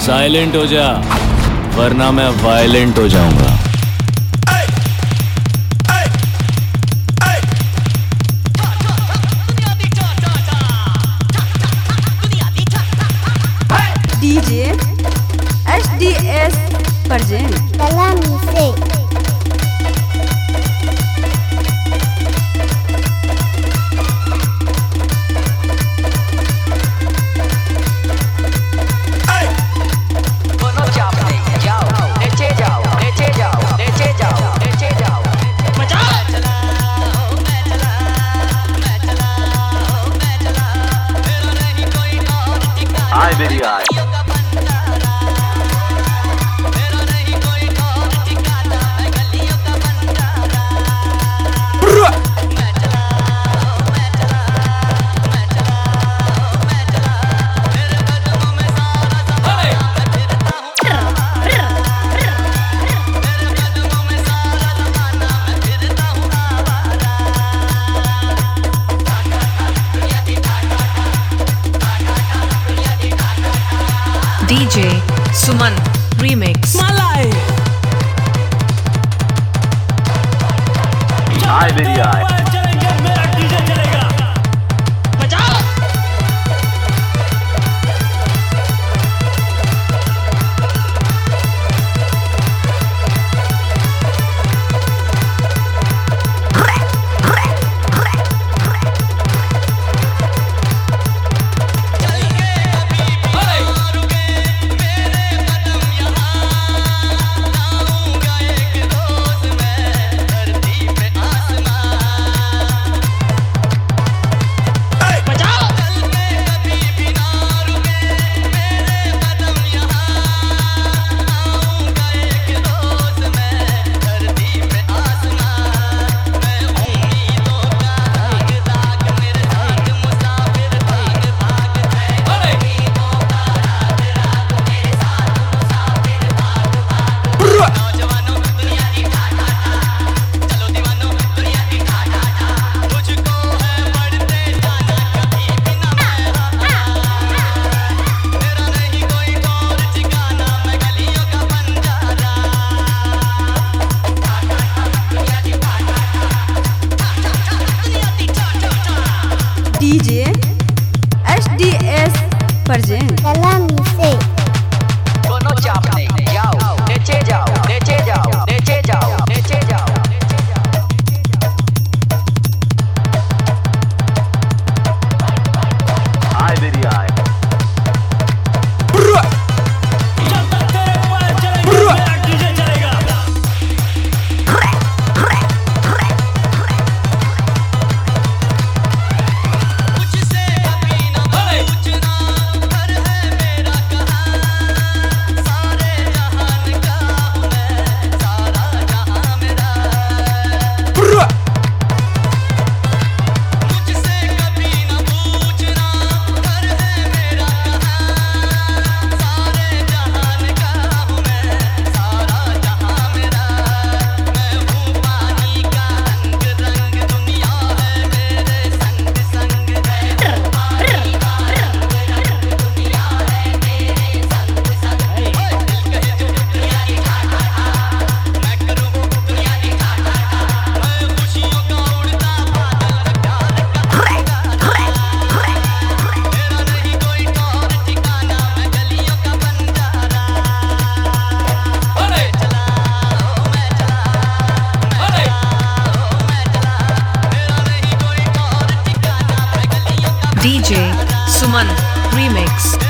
Silent हो जा, वरना मैं वायलेंट हो जाऊंगा। डीजे SDS प्रेजेंट सलामी से हाय मेरी आय DJ Suman Remix मलाई हाय मेरी आय चलेंगे, मेरा डीजे चलेगा। डीजे SDS प्रेजेंट सलामी से दोनों चाप नहीं जाओ, नीचे जाओ, नीचे जाओ, नीचे जाओ, नीचे जाओ, हाय मेरी आय DJ Suman Remix